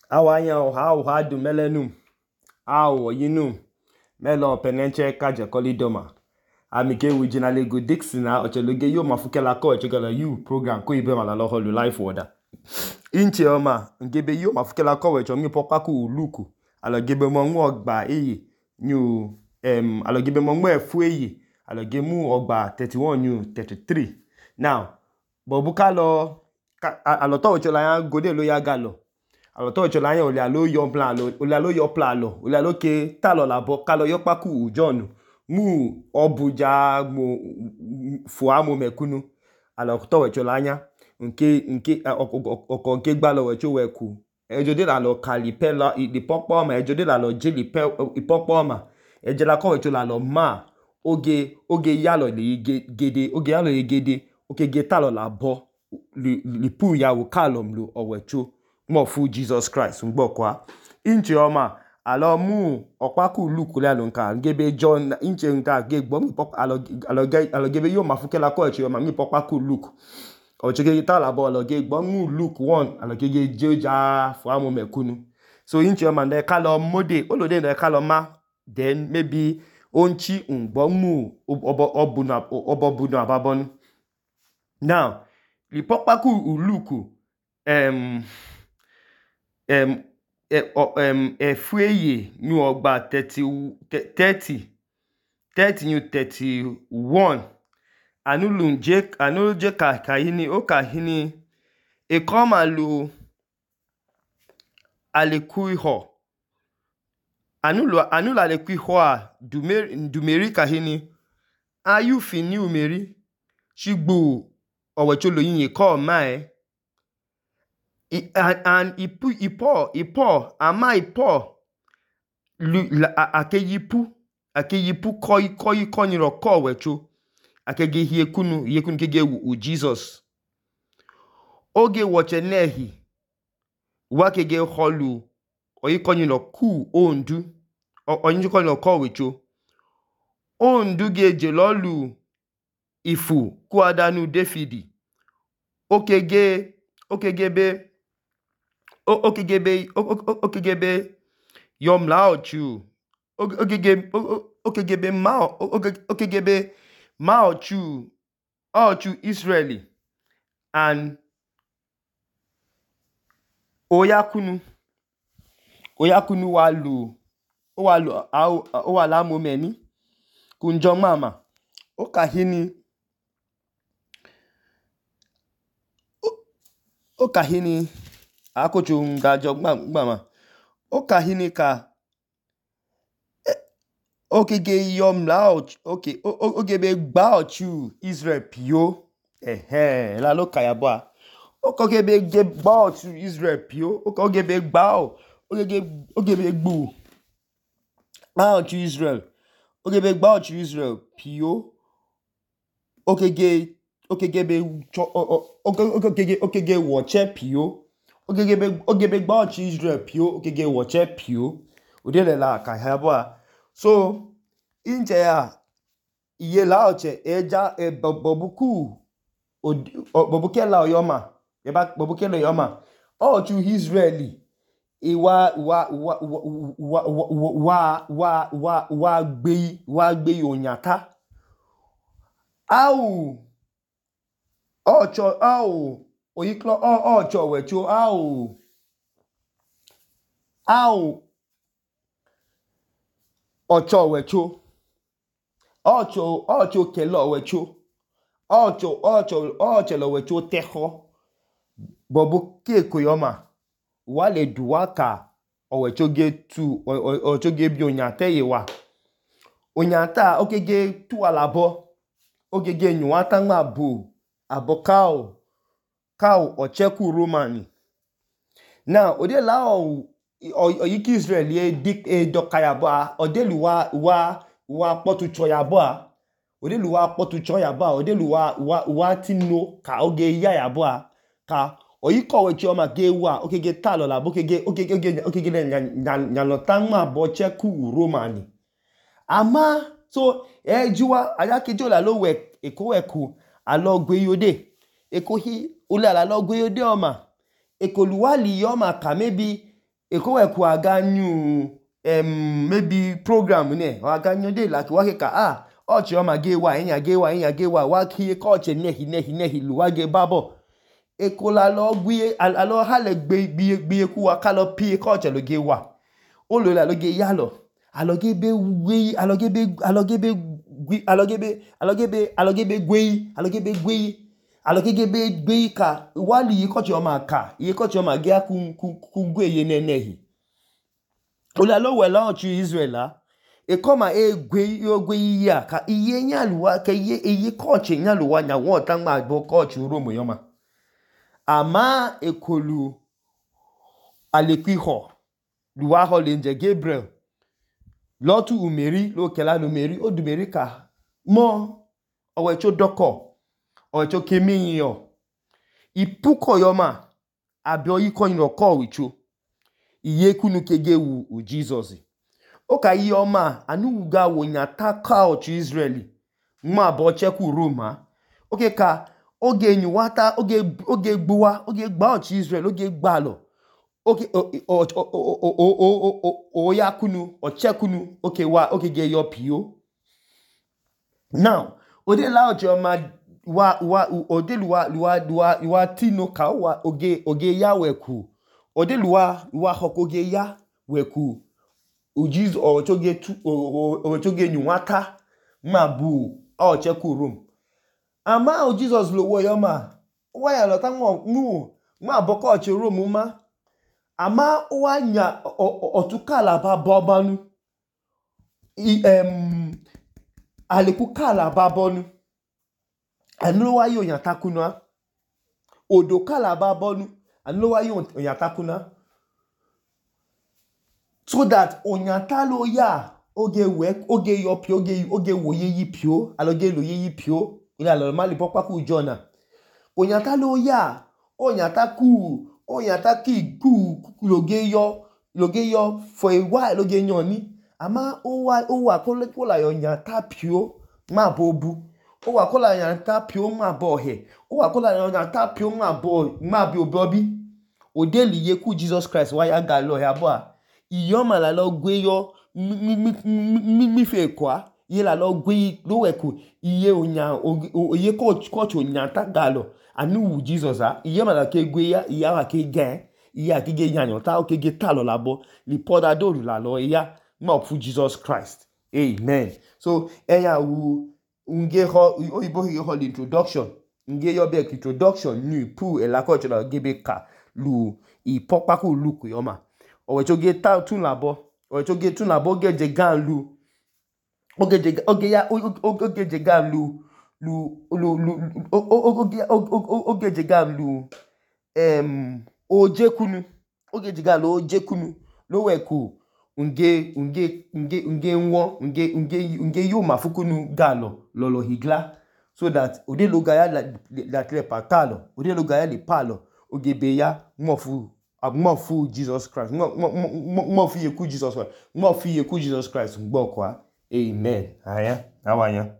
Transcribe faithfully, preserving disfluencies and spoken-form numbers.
Awanya o ha o ha du melenum. Awo yinum. Melo penenche kaje kolidoma. Amike wijinale go Dixon na ocheloge yo mafukela ko echegala you program ko ibe mala lo holu life order. Inche oma ngebe yo mafukela ko wecho mi popaku luku. Alo gebe mo nwu ogba eyi new em alo gebe mo nwu efu eyi alo gemu ogba thirty-one new thirty-three. Now bobuka lo alo to wecho la yan gode lo ya galo. Alo to wecho la yan ole alo yo plan lo ole alo yo plan lo ole alo ke talo labo kalo yo paku ujonu. Mu obuja mo fuamo mekunu alo to wecho la yan nke nke oko nke gba lo wecho weku ejode la lo kalipe la di popo ma ejode la lo jili pe ipopo ma ejela ko wecho la lo ma oge oge yalo le gede oge yalo le gede oge geta lo la bo li li pu ya wo kalom lo owecho mo fu Jesus Christ ngbo kwa inche oma alo mu opaku luku le alonka ngebe John inche nka ge gbo mi pop alo alo alo gebe yo mafukela ko eche ma mi popaku luku o chege ta la bo alo ge gbo mu luke one alo ge jeja fu amo mekunu so inche oma de kalo mode olode de kalo ma then maybe onchi ngbo mu obo obuna obobuna babon. Now li popaku luku em em um efuyeye nu ogba thirty thirty thirty nu thirty-one anulun je anul je ka kahini o kahini e koma lu alekuiho anulu anula alekuiho a dumeri dumeri kahini ayu fini umeri shigbo owecholo yin ko mai and ipu ipo ipo ama ipo akeyipu akeyipu koi koi koniro ko wecho akege hiekunu hiekunu kege u Jesus oge woche nehi wakege holu oyi koniro ku ondu oyin koniro ko wecho ondu ge jelolu ifu ku adanu Davidi okege okegebe okegebe okegebe yom laochu okegebe okegebe ma okegebe maochu ochu Israeli and oyakunu oyakunu walu owalu owala momeni kunjo mama okahini okahini akochu ngajo mama okahini ka okege yom laoch okay ogebe gbaochu Israel pio ehe la lo kayabwa okogebe ge gbaochu Israel pio okogebe gbao ogege ogebe gbu gbaochu Israel ogebe gbaochu Israel pio okege okegebe okege okege woche pio okegebe ogebe gbaochu Israel pio okege woche pio odele la kayabwa so inche ya iye laoche eja e bobuku bobukela oyoma eba bobukela oyoma ochu Israeli iwa wa wa wa wa wa wa wa gbe wa gbe onyata au ocho au oyiklo ocho wecho au au ocho wecho ocho ocho kelo wecho ocho ocho ocho lo wecho teho bobu ke koyoma wale duwaka owecho ge tu ocho ge bi onyata yewa onyata okege tu alabo okege nyuata nma bu abokao kao ocheku romani na ode la o oyiki Israel ye dik e dokayaba odelu wa wa wa potu choyaba odelu wa potu choyaba odelu wa wa wa tino ka oge ya yaba ka oyiko we chioma ge wa okege talo la bokege okege okege okege nyalo tangma bo cheku romani ama so ejuwa ayakejo la lo we eko eku alo gbe yode eko hi ule ala lo gbe yode oma ekoluwali yoma ka maybe eko we ku aga nyu um maybe program ne o aga nyu de like wa ke ka ah ochi o ma ge wa enya ge wa enya ge wa wa ki ko ochi nehi nehi nehi lu wa ge babo eko la lo gbe alo ha le gbe gbe gbe ku wa ka lo pi ko ochi lo ge wa o lo la lo ge ya lo alogebe gwe alogebe alogebe gwe alogebe alogebe alogebe gwe alogebe gwe alogebe gwe ka wali ikochi o ma ka ikochi o ma ge ku ku gwe ye nenehi ola lo we la ochu Israela e koma e gwe yo gwe ya ka iye nyaluwa ka iye iye kochi nyaluwa nya won tan ma bo kochi Rome yo ma ama ekolu alekwiho luwa ho lenje Gabriel Lotu umeri lo kela lo meri o du meri ka mo owe cho doko owe cho kemi yo ipuko yo ma abio yi ko yin ko wicho iye kunu kege wu u Jesus o ka yi o ma anu ga wo nya taka o chu Israeli ma bo cheku Roma oke ka oge nyu wata oge oge gbuwa oge gba o chu Israel oge gba lo okay o o o o o o ya kunu o chekunu okay wa okay get your pio now ode la ojo ma wa wa ode luwa luwa luwa luwa tino ka wa oge oge ya weku ode luwa luwa hokoge ya weku ujiz o choge tu o choge nyuwata mabu o cheku room ama o Jesus lo wo yo ma wa ya lo tan wo nu ma boko o che room ma ama wanya otukala ba bobanu i em alekukala babonu anu wa yo yan takuna odokala babonu anu wa yo yan takuna so that onyata lo ya oge we oge yo pi oge oge woye yi pio aloge lo ye yi pio ila lo mali popa ku jona onyata lo ya onyata ku Oyata ki ku loge yo loge yo for a while loge nyoni ama owa owa ko ko la yo nyata pio ma bobu owa ko la nyata pio ma bohe owa ko la yo nyata pio ma bo ma bi obobi odeli ye ku Jesus Christ wa ya ga lo ya bo iyo ma la lo gwe yo mi mi mi fe kwa ye la lo gwe lo we ku iye onya oye ko ko nyata ga lo anu Jesus a iye ma la ke gwe ya iya wa ke gen iya ke ge yanyo ta o ke ge ta lo labo li poda do la lo iya ma fu Jesus Christ amen so eya wu nge ho oyibo he ho introduction nge yo be introduction ni pu e la ko cho gebe ka lu i popa ko lu ko yo ma o we cho ge ta tun labo o cho ge tun labo ge je gan lu o ge je o ge ya o ge je gan lu lu lu lu oge oge jega lu em ojekunu oge jega lo ojekunu lo weku nge nge nge nge nwo nge nge nge yo mafukunu galo lolo higla so that ode lo gaya la la tre patalo ode lo gaya le palo oge beya mofu mofu Jesus Christ mofu yeku Jesus Christ mofu yeku Jesus Christ ngbo kwa amen aya awanya